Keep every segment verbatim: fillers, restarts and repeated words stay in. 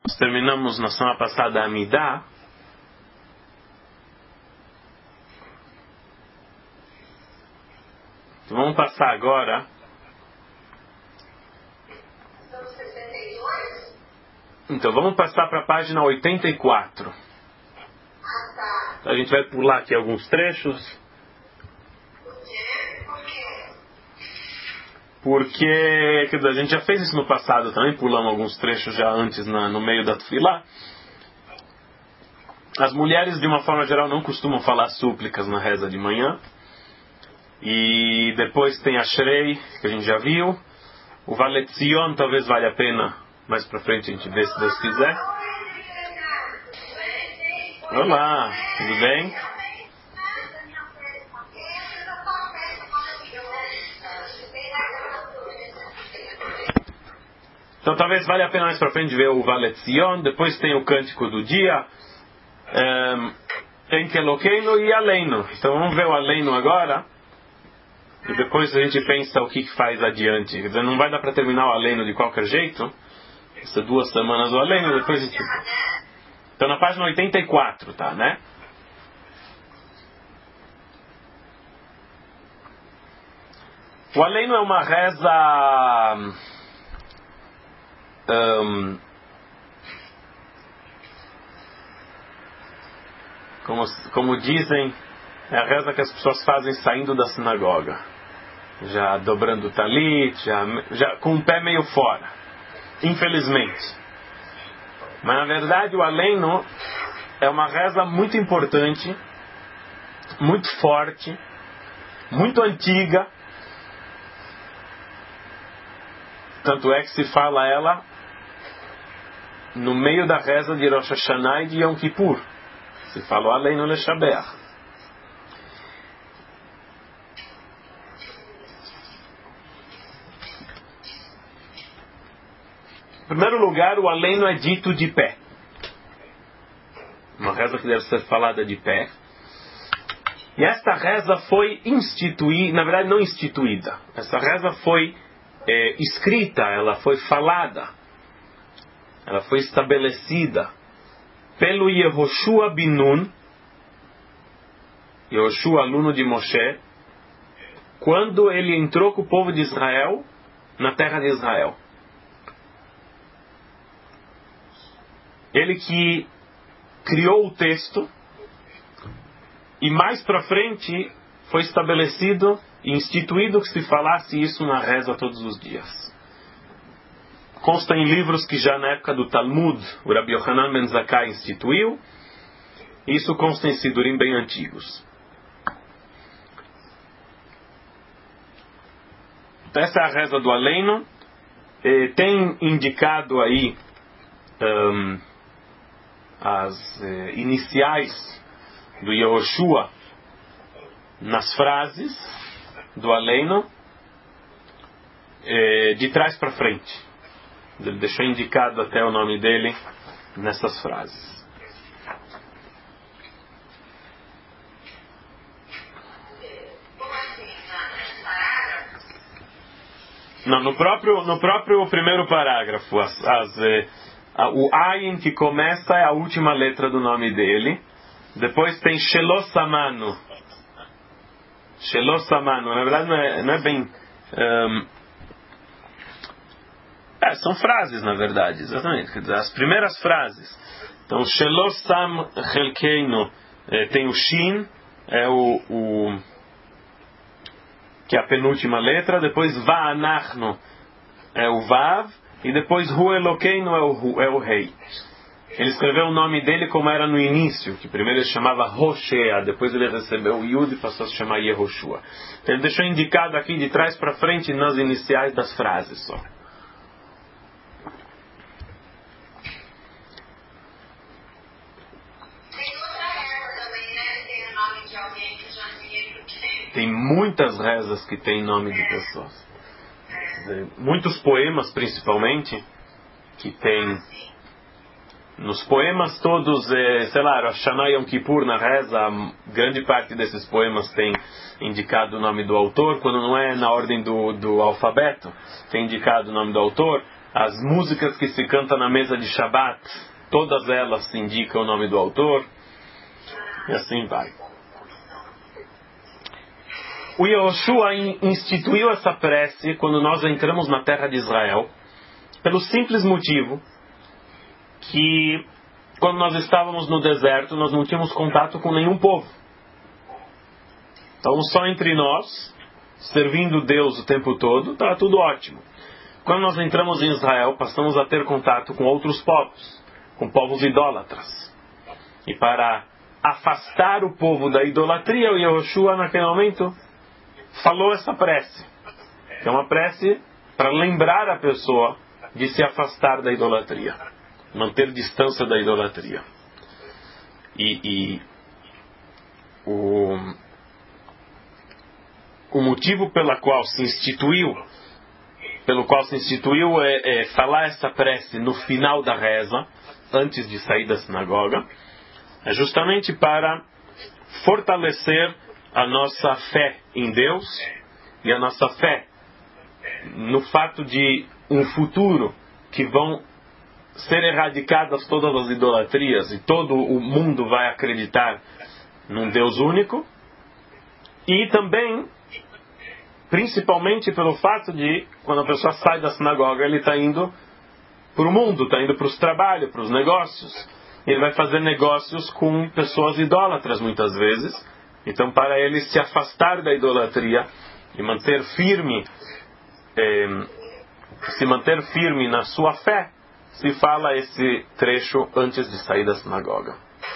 Terminamos na semana passada a Amidá. Então vamos passar agora. Então vamos passar para a página oitenta e quatro. A gente vai pular aqui alguns trechos. Porque, quer dizer, a gente já fez isso no passado também, pulamos alguns trechos já antes na, no meio da Tefilá. As mulheres, de uma forma geral, não costumam falar súplicas na reza de manhã. E depois tem a Shrei, que a gente já viu. O Valetzion talvez valha a pena, mais pra frente a gente vê, se Deus quiser. Olá, tudo bem? Então talvez valha a pena mais pra frente ver o Valetzion. Depois tem o Cântico do Dia. Tem Kelokeinu e Aleinu. Então vamos ver o Aleinu agora. E depois a gente pensa o que, que faz adiante. Quer dizer, não vai dar para terminar o Aleinu de qualquer jeito. Essas duas semanas o Aleinu, depois a gente... Então na página oitenta e quatro, tá, né? O Aleinu é uma reza... Um, como, como dizem, é a reza que as pessoas fazem saindo da sinagoga. Já dobrando o talit, já, já com o pé meio fora. Infelizmente. Mas na verdade o Aleinu é uma reza muito importante, muito forte, muito antiga. Tanto é que se fala ela no meio da reza de Rosh Hashanah e de Yom Kippur. Se fala o Aleinu Leshabeach. Em primeiro lugar, o Aleinu é dito de pé. Uma reza que deve ser falada de pé. E esta reza foi instituída, na verdade não instituída. Essa reza foi é, escrita, ela foi falada. Ela foi estabelecida pelo Yehoshua bin Nun, Yehoshua, aluno de Moshe, quando ele entrou com o povo de Israel na terra de Israel. Ele que criou o texto e mais para frente foi estabelecido e instituído que se falasse isso na reza todos os dias. Consta em livros que já na época do Talmud o Rabbi Yochanan ben Zakkai instituiu. E isso consta em Sidurim bem antigos. Então essa é a reza do Aleinu. E tem indicado aí um, as eh, iniciais do Yehoshua nas frases do Aleinu eh, de trás para frente. Ele deixou indicado até o nome dele nessas frases. Não, no próprio, no próprio primeiro parágrafo, as, as, eh, a, o Ayin que começa é a última letra do nome dele. Depois tem Shelosamanu. Shelosamanu. Na verdade não é, não é bem... Um, É, são frases, na verdade, exatamente. Quer dizer, as primeiras frases. Então, Shelosam Chelkeinu eh, tem o Shin, é o, o que é a penúltima letra. Depois Va'anachnu é o Vav. E depois Hu Elokeinu é o, é o Rei. Ele escreveu o nome dele como era no início, que primeiro ele chamava Hoshea, depois ele recebeu o Yud e passou a se chamar Yehoshua. Então, ele deixou indicado aqui de trás para frente nas iniciais das frases só. Tem muitas rezas que têm nome de pessoas. Muitos poemas, principalmente, que tem... Nos poemas todos, é, sei lá, Rosh Hashanah Yom Kippur, na reza, grande parte desses poemas tem indicado o nome do autor. Quando não é na ordem do, do alfabeto, tem indicado o nome do autor. as músicas que se cantam na mesa de Shabbat, todas elas indicam o nome do autor, e assim vai. O Yehoshua instituiu essa prece quando nós entramos na terra de Israel, pelo simples motivo que quando nós estávamos no deserto, nós não tínhamos contato com nenhum povo. Então, só entre nós, servindo Deus o tempo todo, está tudo ótimo. Quando nós entramos em Israel, passamos a ter contato com outros povos, com povos idólatras. E para afastar o povo da idolatria, o Yehoshua, naquele momento, falou essa prece. Que é uma prece para lembrar a pessoa de se afastar da idolatria. Manter distância da idolatria. E, e o, o motivo pela qual se instituiu, pelo qual se instituiu é, é falar essa prece no final da reza, antes de sair da sinagoga, é justamente para fortalecer a nossa fé em Deus e a nossa fé no fato de um futuro que vão ser erradicadas todas as idolatrias e todo o mundo vai acreditar num Deus único, e também principalmente pelo fato de quando a pessoa sai da sinagoga ele está indo para o mundo, está indo para os trabalhos, para os negócios, ele vai fazer negócios com pessoas idólatras muitas vezes. Então, para ele se afastar da idolatria e manter firme, eh, se manter firme na sua fé, se fala esse trecho antes de sair da sinagoga.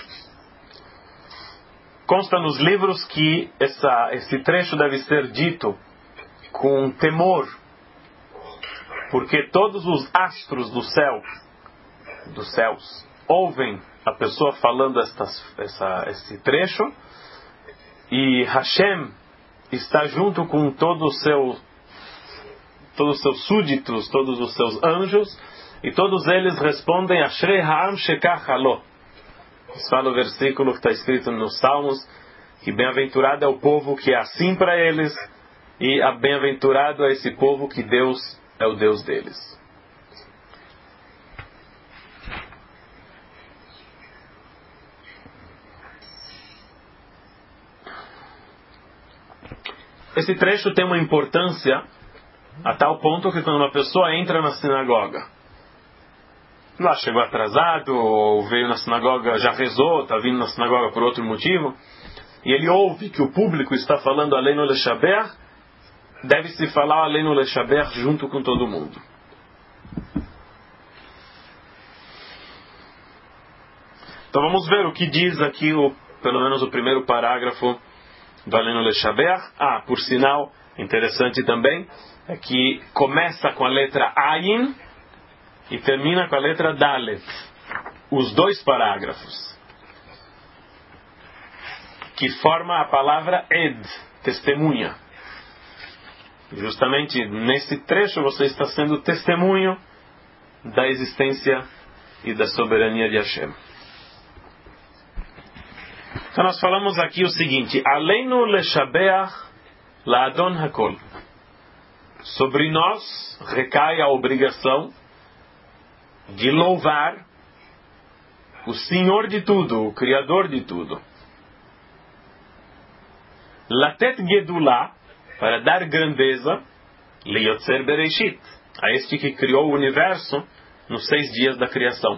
Consta nos livros que essa, esse trecho deve ser dito com temor, porque todos os astros do céu, dos céus, ouvem a pessoa falando estas, essa, esse trecho, e Hashem está junto com todo o seu, todos os seus súditos, todos os seus anjos, e todos eles respondem Ashrei ha'am shekach halo. Isso fala o versículo que está escrito nos Salmos, que bem-aventurado é o povo que é assim para eles, e a bem-aventurado é esse povo que Deus é o Deus deles. Esse trecho tem uma importância a tal ponto que quando uma pessoa entra na sinagoga, lá chegou atrasado, ou veio na sinagoga, já rezou, está vindo na sinagoga por outro motivo, e ele ouve que o público está falando Aleinu Leshaber, deve-se falar Aleinu Leshaber junto com todo mundo. Então vamos ver o que diz aqui, o, pelo menos o primeiro parágrafo do Aleinu Leshaber. Ah, por sinal, interessante também, é que começa com a letra Ayin e termina com a letra Dalet. Os dois parágrafos. Que forma a palavra Ed, testemunha. Justamente nesse trecho você está sendo testemunho da existência e da soberania de Hashem. Então nós falamos aqui o seguinte: Aleinu leshabeach la'adon hakol. Sobre nós recai a obrigação de louvar o Senhor de tudo, o Criador de tudo. Latet gedulá, para dar grandeza, liyotzer bereshit, a este que criou o universo nos seis dias da criação.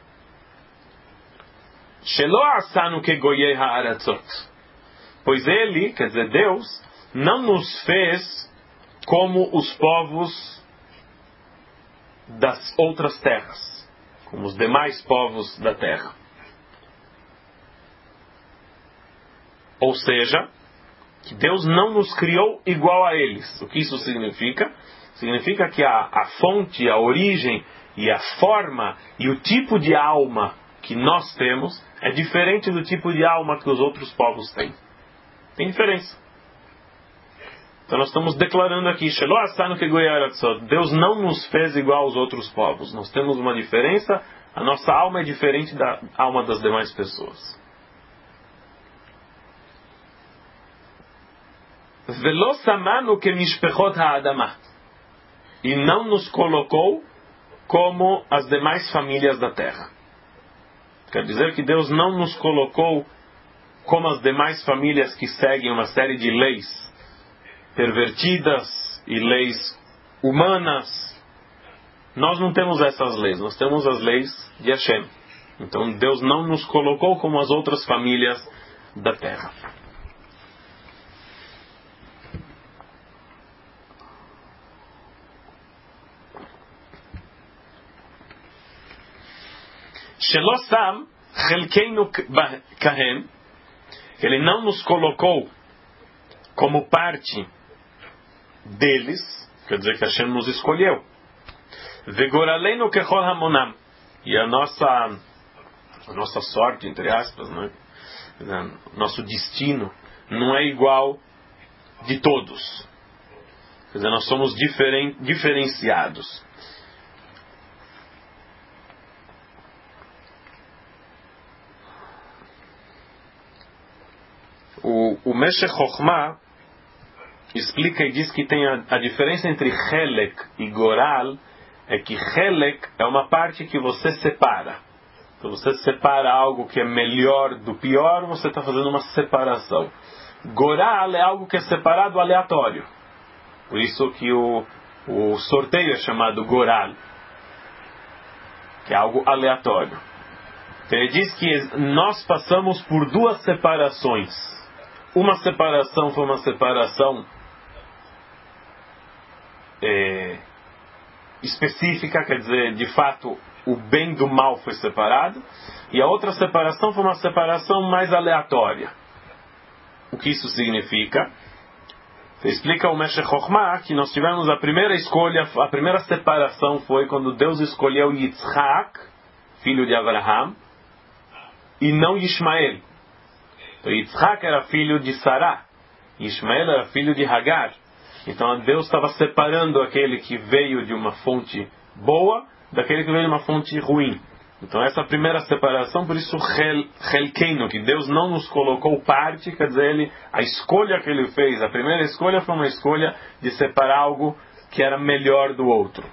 Shelo asanu kegoyei ha'aratzot, pois ele, quer dizer Deus, não nos fez como os povos das outras terras, como os demais povos da terra. Ou seja, que Deus não nos criou igual a eles. O que isso significa? Significa que a, a fonte, a origem e a forma e o tipo de alma que nós temos é diferente do tipo de alma que os outros povos têm. Tem diferença. Então nós estamos declarando aqui, Deus não nos fez igual aos outros povos. Nós temos uma diferença, a nossa alma é diferente da alma das demais pessoas. E não nos colocou como as demais famílias da terra. Quer dizer que Deus não nos colocou como as demais famílias que seguem uma série de leis pervertidas e leis humanas. Nós não temos essas leis, nós temos as leis de Hashem. Então Deus não nos colocou como as outras famílias da terra. Shelo sam chelkeinu kahem, ele não nos colocou como parte deles, quer dizer que Hashem nos escolheu. Vegoraleinu kechol hamonam, e a nossa a nossa sorte, entre aspas, né? Nosso destino não é igual de todos. Quer dizer, nós somos diferen, diferenciados. O, o Meshech Chochmah explica e diz que tem a, a diferença entre Helek e Goral é que Helek é uma parte que você separa. Então você separa algo que é melhor do pior, você está fazendo uma separação. Goral é algo que é separado aleatório. Por isso que o, o sorteio é chamado Goral, que é algo aleatório. Então ele diz que nós passamos por duas separações. Uma separação foi uma separação é, específica, quer dizer, de fato, o bem do mal foi separado. E a outra separação foi uma separação mais aleatória. O que isso significa? Explica o Meshech Chochmah que nós tivemos a primeira escolha, a primeira separação foi quando Deus escolheu Yitzhak, filho de Abraham, e não Ishmael. Então, Yitzhak era filho de Sará, e Ishmael era filho de Hagar. Então Deus estava separando aquele que veio de uma fonte boa daquele que veio de uma fonte ruim. Então essa primeira separação, por isso Helkeinu, que Deus não nos colocou parte, quer dizer, ele, a escolha que ele fez, a primeira escolha foi uma escolha de separar algo que era melhor do outro.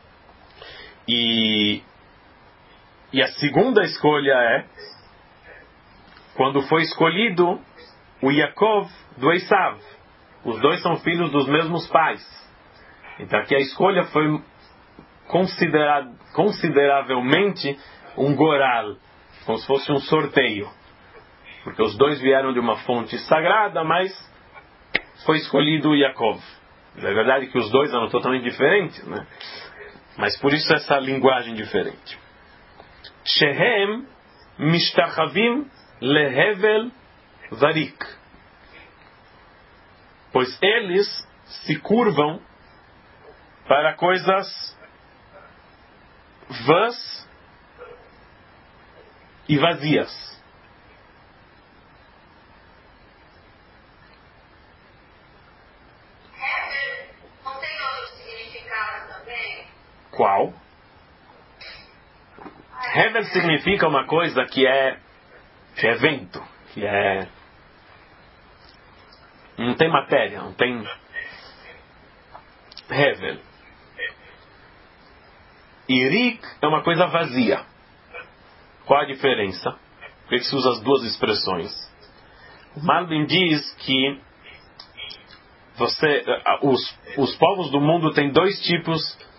E, e a segunda escolha é quando foi escolhido o Yaakov do Esav. Os dois são filhos dos mesmos pais. Então aqui a escolha foi considerad, consideravelmente um goral, como se fosse um sorteio. Porque os dois vieram de uma fonte sagrada, mas foi escolhido o Yaakov. É verdade que os dois eram totalmente diferentes, né? Mas por isso essa linguagem diferente. Shehem mishtachavim lehevel varik. Pois eles se curvam para coisas vãs e vazias. Não tem outro significado também? Qual? Hevel significa uma coisa que é que é vento, que é não tem matéria, não tem Hevel. Irik é uma coisa vazia. Qual a diferença? Por que se usa as duas expressões? O Malbim diz que você, os, os povos do mundo têm dois tipos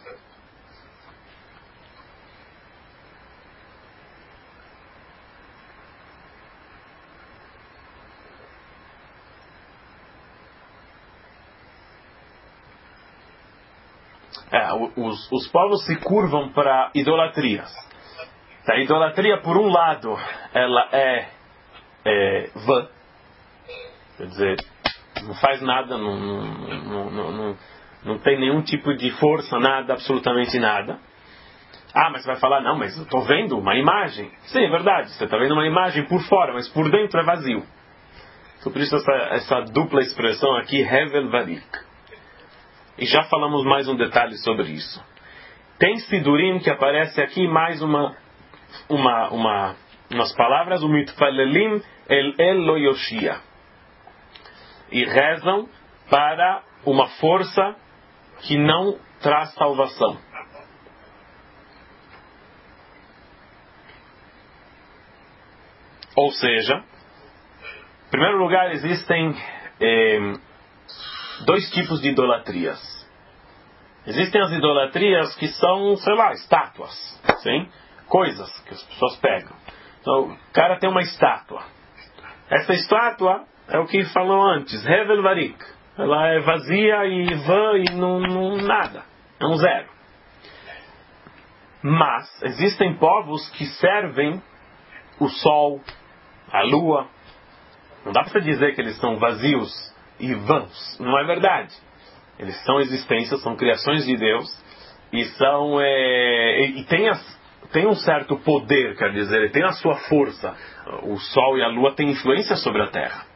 É, os, os povos se curvam para idolatrias. A idolatria, por um lado, ela é, é vã. Quer dizer, não faz nada, não, não, não, não, não tem nenhum tipo de força, nada, absolutamente nada. Ah, mas você vai falar, não, mas eu estou vendo uma imagem. Sim, é verdade, você está vendo uma imagem por fora, mas por dentro é vazio. Então, por isso essa, essa dupla expressão aqui, Hevel Varik. E já falamos mais um detalhe sobre isso. Tem Sidurim que aparece aqui mais uma, uma, uma, umas palavras, o Mitfalelim El El Lo Yoshia. E rezam para uma força que não traz salvação. Ou seja, em primeiro lugar, existem eh, dois tipos de idolatrias. Existem as idolatrias que são, sei lá, estátuas, sim? Coisas que as pessoas pegam. Então, o cara tem uma estátua. Essa estátua é o que falou antes, Hevel Varik. Ela é vazia e vã e não, não nada. É um zero. Mas existem povos que servem o sol, a lua. Não dá para você dizer que eles são vazios e vãos. Não é verdade. Eles são existências, são criações de Deus e são é, e, e tem, as, tem um certo poder, quer dizer, tem a sua força. O sol e a lua têm influência sobre a terra.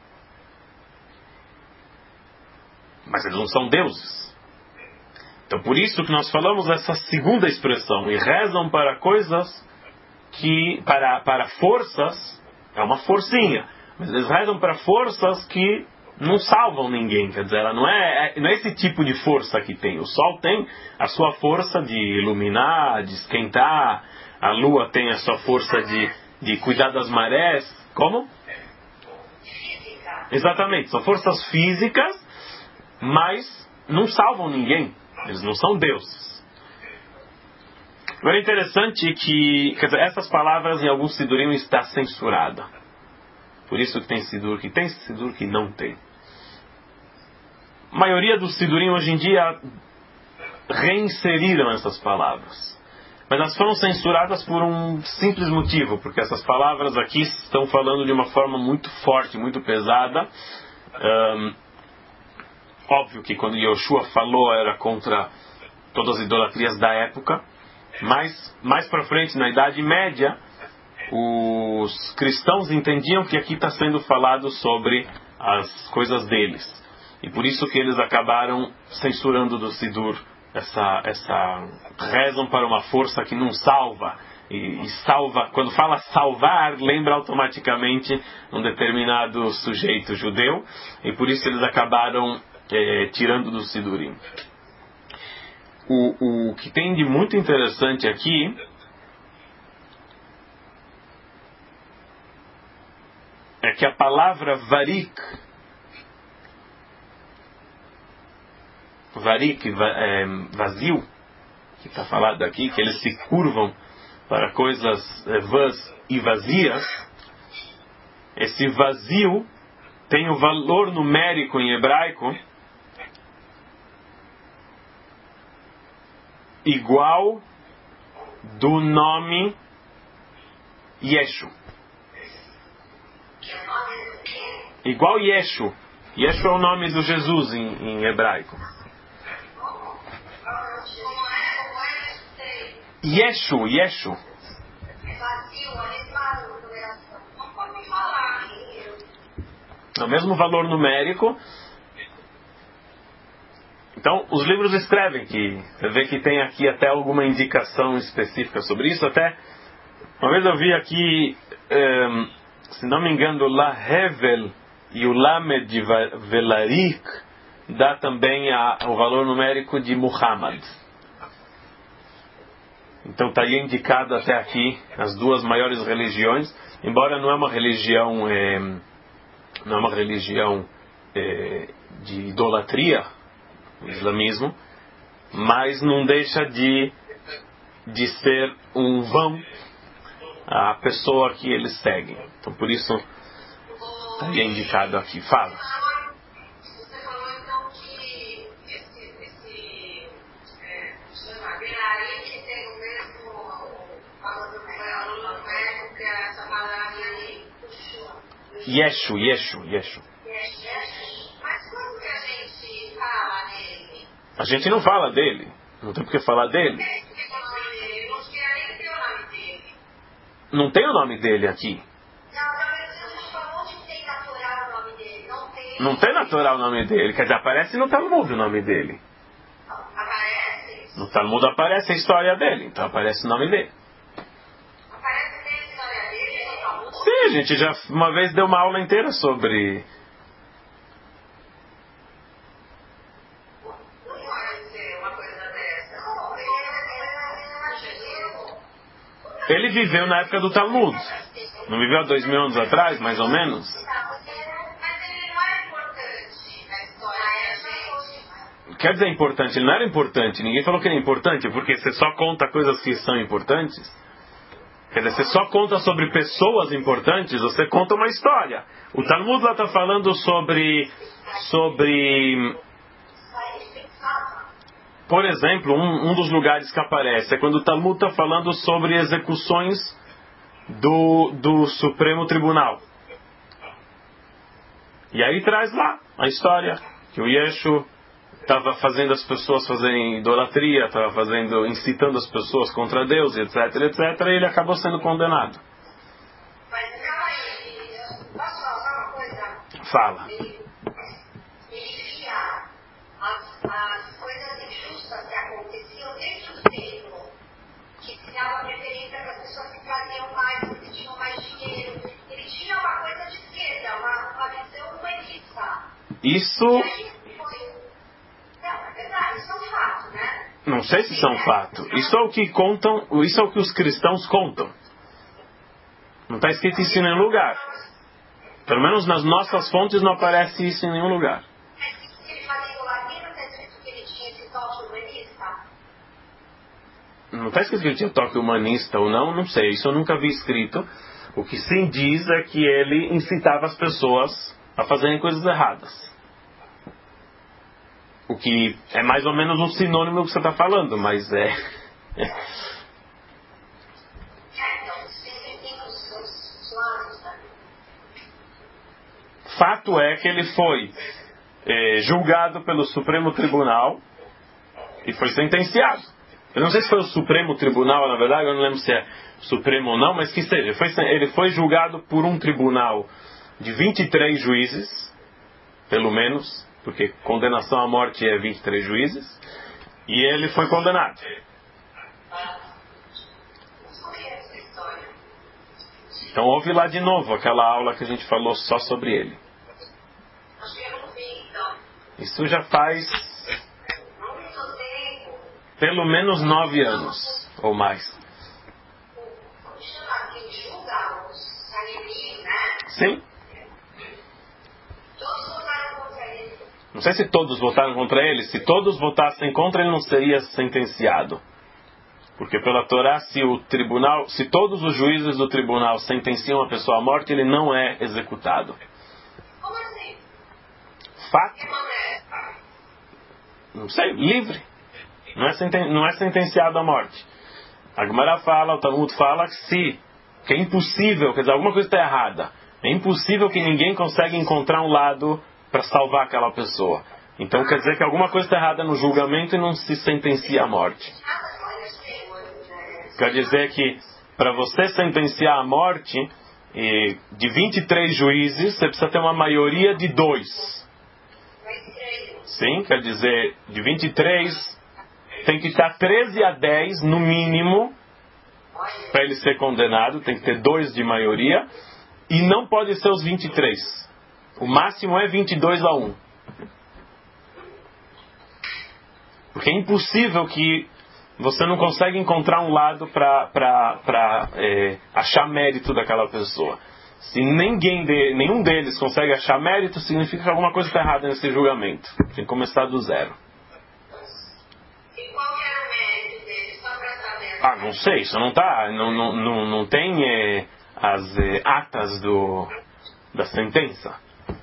Mas eles não são deuses. Então por isso que nós falamos essa segunda expressão. E rezam para coisas que, para, para forças, é uma forcinha. Mas eles rezam para forças que não salvam ninguém. Quer dizer, ela não é, é, não é esse tipo de força que tem. O sol tem a sua força de iluminar, de esquentar. A lua tem a sua força de, de cuidar das marés. Como? Exatamente. São forças físicas, mas não salvam ninguém. Eles não são deuses. Agora é interessante que, quer dizer, essas palavras em alguns sidurim está censurada. Por isso que tem sidur que tem, sidur que não tem. A maioria dos sidurim hoje em dia reinseriram essas palavras. Mas elas foram censuradas por um simples motivo, porque essas palavras aqui estão falando de uma forma muito forte, muito pesada. Um, óbvio que quando Yoshua falou era contra todas as idolatrias da época, mas mais para frente, na Idade Média, os cristãos entendiam que aqui está sendo falado sobre as coisas deles. E por isso que eles acabaram censurando do Sidur essa, essa rezam para uma força que não salva. E, e salva, quando fala salvar, lembra automaticamente um determinado sujeito judeu. E por isso eles acabaram é, tirando do Sidurim. O, o que tem de muito interessante aqui é que a palavra varik, varik, é, vazio, que está falado aqui, que eles se curvam para coisas é, vãs e vazias, esse vazio tem o valor numérico em hebraico igual do nome Yeshu. Igual Yeshu. Yeshu é o nome do Jesus em, em hebraico. Yeshu, Yeshu. É o mesmo valor numérico. Então, os livros escrevem que, você vê que tem aqui até alguma indicação específica sobre isso. Até, uma vez eu vi aqui, um, se não me engano, o La Hevel e o Lamed de Velarik dá também a, o valor numérico de Muhammad. Então está aí indicado até aqui as duas maiores religiões, embora não é uma religião, é, não é uma religião é, de idolatria, o islamismo, mas não deixa de, de ser um vão a pessoa que eles seguem. Então por isso está aí indicado aqui. Fala. Você falou então que esse, esse é, chama Belarik tem o mesmo valor numérico que essa palavra aí. Yeshu, Yeshu, Yeshu. Mas quando que a gente fala nele? A gente não fala dele. Não tem por que falar dele. Não queria nem ter o nome dele. Não tem o nome dele aqui. Não, mas você falou onde tem natural o nome dele. Não tem. Não tem natural o nome dele. Quer dizer, aparece no Talmud o nome dele. Aparece? No Talmud aparece a história dele. Então aparece o nome dele. Aparece tem a história dele no Talmud? Sim, a gente já uma vez deu uma aula inteira sobre... Ele viveu na época do Talmud. Não viveu há dois mil anos atrás, mais ou menos? Quer dizer importante, ele não era importante. Ninguém falou que ele é importante, porque você só conta coisas que são importantes. Quer dizer, você só conta sobre pessoas importantes, você conta uma história. O Talmud lá está falando sobre, sobre... Por exemplo, um, um dos lugares que aparece é quando o Talmud está falando sobre execuções do, do Supremo Tribunal. E aí traz lá a história que o Yeshu estava fazendo as pessoas fazerem idolatria, estava fazendo, incitando as pessoas contra Deus, etc, etc, e ele acabou sendo condenado. Mas calma aí, posso falar uma coisa? Fala. Ele, ele via as, as coisas injustas que aconteciam dentro do templo, que se dava preferência para as pessoas que traziam mais, porque tinham mais dinheiro. Ele tinha uma coisa de esquerda, uma, uma visão humanista. Isso... Não sei se são fato. Isso é o que contam, isso é o que os cristãos contam. Não está escrito isso em nenhum lugar. Pelo menos nas nossas fontes não aparece isso em nenhum lugar. Não está escrito que ele tinha toque humanista ou não, não sei. Isso eu nunca vi escrito. O que sim diz é que ele incitava as pessoas a fazerem coisas erradas. O que é mais ou menos um sinônimo do que você está falando, mas é... Fato é que ele foi é, julgado pelo Supremo Tribunal e foi sentenciado. Eu não sei se foi o Supremo Tribunal, na verdade, eu não lembro se é Supremo ou não, mas que seja. Foi, ele foi julgado por um tribunal de vinte e três juízes, pelo menos... porque condenação à morte é vinte e três juízes, e ele foi condenado. Então ouve lá de novo aquela aula que a gente falou só sobre ele. Isso já faz pelo menos nove anos, ou mais. Sim. Não sei se todos votaram contra ele. Se todos votassem contra, ele não seria sentenciado. Porque pela Torá, se o tribunal, se todos os juízes do tribunal sentenciam a pessoa à morte, ele não é executado. Como assim? Fato. Não sei, livre. Não é, senten, não é sentenciado à morte. A Gemara fala, o Talmud fala que se, que é impossível, quer dizer, alguma coisa está errada. É impossível que ninguém consiga encontrar um lado para salvar aquela pessoa. Então quer dizer que alguma coisa está errada no julgamento e não se sentencia à morte. Quer dizer que para você sentenciar à morte de vinte e três juízes, você precisa ter uma maioria de dois. Sim, quer dizer, de vinte e três tem que estar treze a dez no mínimo para ele ser condenado, tem que ter dois de maioria e não pode ser os vinte e três. O máximo é vinte e dois a um. Porque é impossível que você não consegue encontrar um lado para é, achar mérito daquela pessoa. Se ninguém de, nenhum deles consegue achar mérito, significa que alguma coisa está errada nesse julgamento. Tem que começar do zero. E qual que era o mérito deles? Só para saber. Ah, não sei. Isso não tá, não, não, não, não tem é, as é, atas do, da sentença.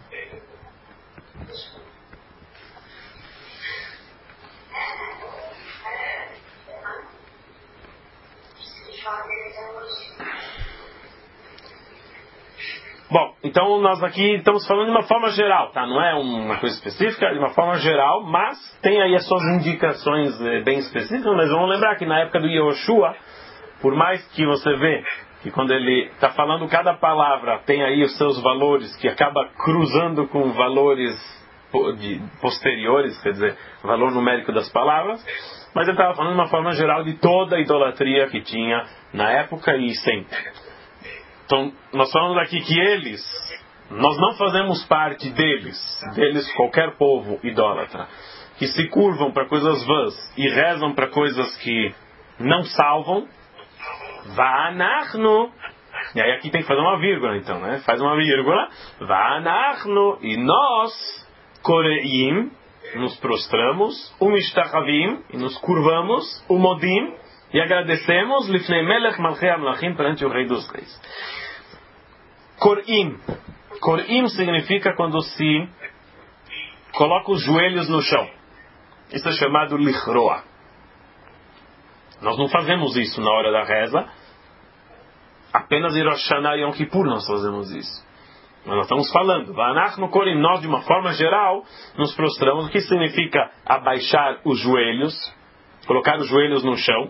Bom, então nós aqui estamos falando de uma forma geral, tá? Não é uma coisa específica, de uma forma geral, mas tem aí as suas indicações eh, bem específicas, mas vamos lembrar que na época do Yehoshua, por mais que você vê que quando ele está falando cada palavra tem aí os seus valores, que acaba cruzando com valores posteriores, quer dizer, valor numérico das palavras, mas ele estava falando de uma forma geral de toda a idolatria que tinha na época e sempre. Então, nós falamos aqui que eles, nós não fazemos parte deles, deles qualquer povo idólatra, que se curvam para coisas vãs e rezam para coisas que não salvam, Va'anachnu. E aí aqui tem que fazer uma vírgula, então, né? Faz uma vírgula. Va'anachnu. E nós, koreim, nos prostramos. Umishtachavim. E nos curvamos. Umodim. E agradecemos. Lifnei melech malchei amlachim. Perante o rei dos reis. Korim. Korim significa quando se coloca os joelhos no chão. Isso é chamado lichroa. Nós não fazemos isso na hora da reza. Apenas em Rosh Hashanah e Yom Kippur nós fazemos isso. Mas nós estamos falando. Va'anachnu korim. Nós, de uma forma geral, nos prostramos. O que significa abaixar os joelhos? Colocar os joelhos no chão.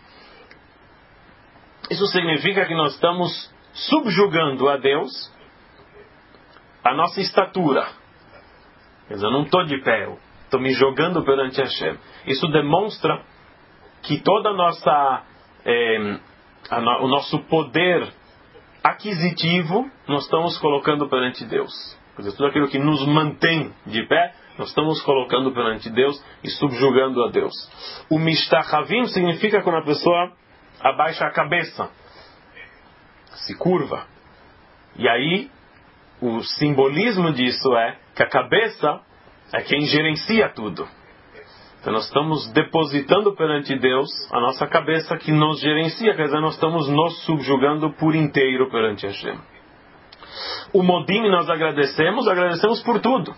Isso significa que nós estamos subjugando a Deus a nossa estatura. Quer dizer, eu não estou de pé. Estou me jogando perante Hashem. Isso demonstra que toda a nossa, eh, a no, o nosso poder aquisitivo nós estamos colocando perante Deus. Quer dizer, tudo aquilo que nos mantém de pé, nós estamos colocando perante Deus e subjugando a Deus. O mishtachavim significa quando a pessoa abaixa a cabeça, se curva. E aí, o simbolismo disso é que a cabeça é quem gerencia tudo. Então nós estamos depositando perante Deus a nossa cabeça que nos gerencia, quer dizer, nós estamos nos subjugando por inteiro perante Hashem. O modim nós agradecemos, agradecemos por tudo.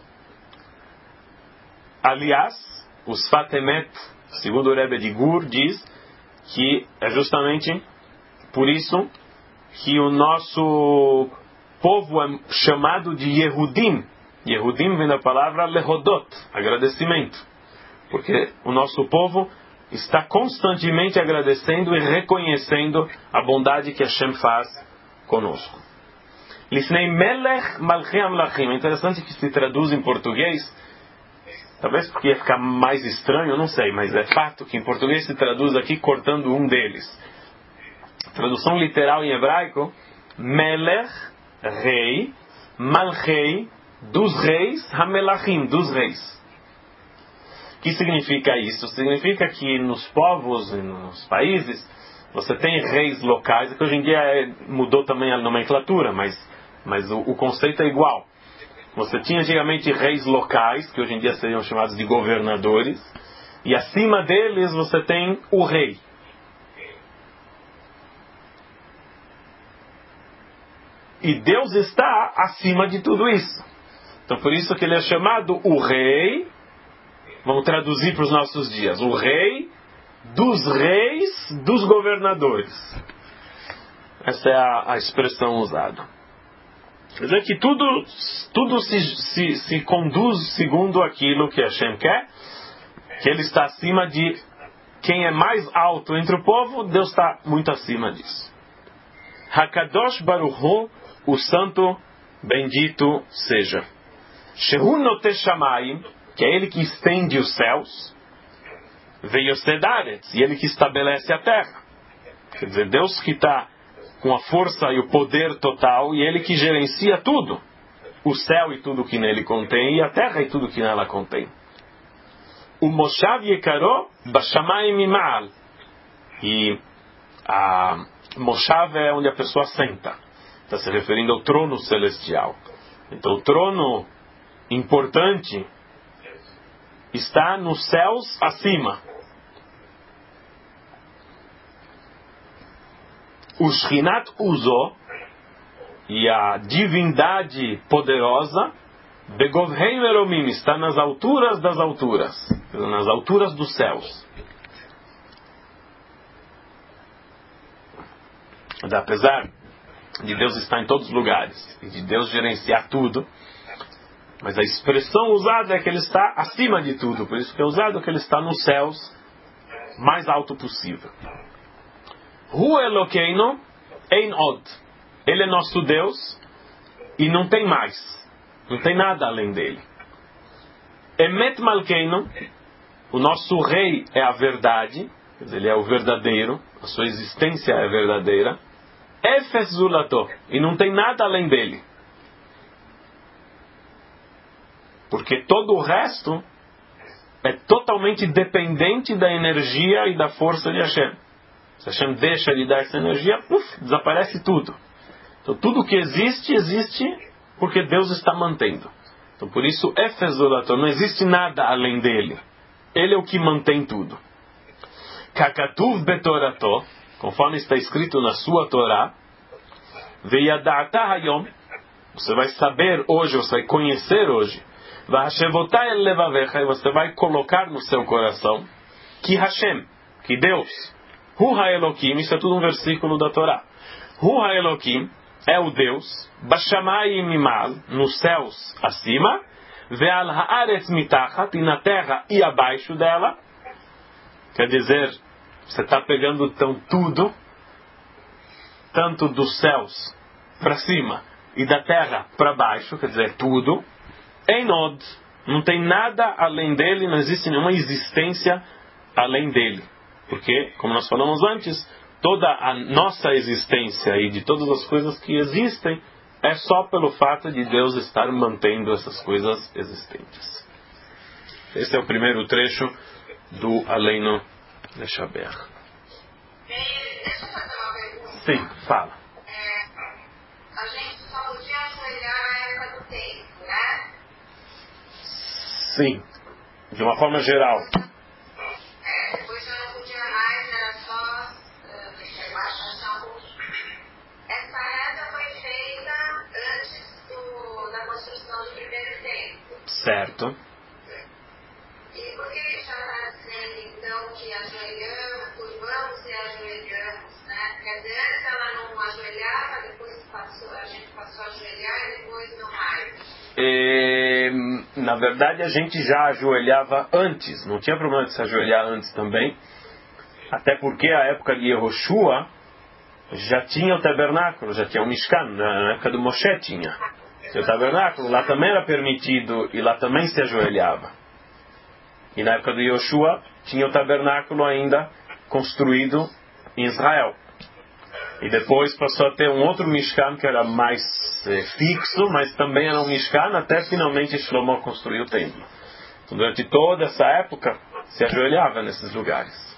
Aliás, o Sfat Emet, segundo o Rebbe de Gur, diz que é justamente por isso que o nosso povo é chamado de Yehudim. Yehudim vem da palavra lehodot, agradecimento. Porque o nosso povo está constantemente agradecendo e reconhecendo a bondade que Hashem faz conosco. Lifnei melech malchei amlachim. É interessante que se traduz em português, talvez porque ia ficar mais estranho, eu não sei, mas é fato que em português se traduz aqui cortando um deles. Tradução literal em hebraico, melech, rei, malchei, dos reis, hamelachim, dos reis. O que significa isso? Significa que nos povos e nos países você tem reis locais, que hoje em dia é, mudou também a nomenclatura, mas, mas o, o conceito é igual. Você tinha antigamente reis locais, que hoje em dia seriam chamados de governadores, e acima deles você tem o rei. E Deus está acima de tudo isso. Então por isso que ele é chamado o rei. Vamos traduzir para os nossos dias. O rei dos reis dos governadores. Essa é a, a expressão usada. Quer dizer que tudo, tudo se, se, se conduz segundo aquilo que Hashem quer. Que ele está acima de quem é mais alto entre o povo. Deus está muito acima disso. Hakadosh Baruch Hu, o santo bendito seja. Shehu Noteh Shamayim, que é ele que estende os céus, Veyosed Aretz, e ele que estabelece a terra. Quer dizer, Deus que está com a força e o poder total, e ele que gerencia tudo. O céu e tudo que nele contém, e a terra e tudo que nela contém. O Moshav Yekaro Bashamayim Mima'al. E a Moshav é onde a pessoa senta. Está se referindo ao trono celestial. Então o trono importante está nos céus acima. O Shrinat Uzo, e a divindade poderosa, Begovhei Meromim, está nas alturas das alturas, nas alturas dos céus. Mas, apesar de Deus estar em todos os lugares e de Deus gerenciar tudo, mas a expressão usada é que ele está acima de tudo. Por isso que é usado que ele está nos céus mais alto possível. Hu Elokeinu Ein Od. Ele é nosso Deus e não tem mais. Não tem nada além dele. Emet Malkeinu. O nosso rei é a verdade. Quer dizer, ele é o verdadeiro. A sua existência é verdadeira. Efes Zulato. E não tem nada além dele. Porque todo o resto é totalmente dependente da energia e da força de Hashem. Se Hashem deixa de dar essa energia, uf, desaparece tudo. Então tudo que existe, existe porque Deus está mantendo. Então por isso, Efezorator, não existe nada além dele. Ele é o que mantém tudo. Kakatuv betorato, conforme está escrito na sua Torá, Veyadata hayom, você vai saber hoje, você vai conhecer hoje, Vahashevotai el levavecha, e você vai colocar no seu coração, que Hashem, que Deus, Hu ha-Elokim, isso é tudo um versículo da Torá. Hu ha-Elokim é o Deus, Bashamayim mimal, nos céus acima, Ve'al haaretz mitachat, e na terra e abaixo dela. Quer dizer, você está pegando então tudo, tanto dos céus para cima e da terra para baixo, quer dizer, tudo, em Nod, não tem nada além dele, não existe nenhuma existência além dele. Porque, como nós falamos antes, toda a nossa existência e de todas as coisas que existem é só pelo fato de Deus estar mantendo essas coisas existentes. Esse é o primeiro trecho do Aleinu Leshaber. Deixa eu fazer uma pergunta. Sim, fala. É, a gente só podia ajoelhar na época do tempo, né? Sim, de uma forma geral. É, depois já não podia mais, era só uh, deixar embaixo, achar um pouquinho. Essa reza foi feita antes do, da construção do primeiro templo. Certo. E por que ele já está dizendo, então, que ajoelhamos, curvamos e ajoelhamos, né? Quer dizer, antes ela não ajoelhava, depois passou, a gente passou a ajoelhar e depois não mais. E, na verdade, a gente já ajoelhava antes. Não tinha problema de se ajoelhar antes também. Até porque a época de Yehoshua já tinha o tabernáculo, já tinha o Mishkan. Na época do Moshe tinha. Tinha o tabernáculo, lá também era permitido e lá também se ajoelhava. E na época de Yoshua tinha o tabernáculo ainda construído em Israel. E depois passou a ter um outro Mishkan que era mais eh, fixo, mas também era um Mishkan, até finalmente Shlomo construiu o templo. Então, durante toda essa época se ajoelhava nesses lugares.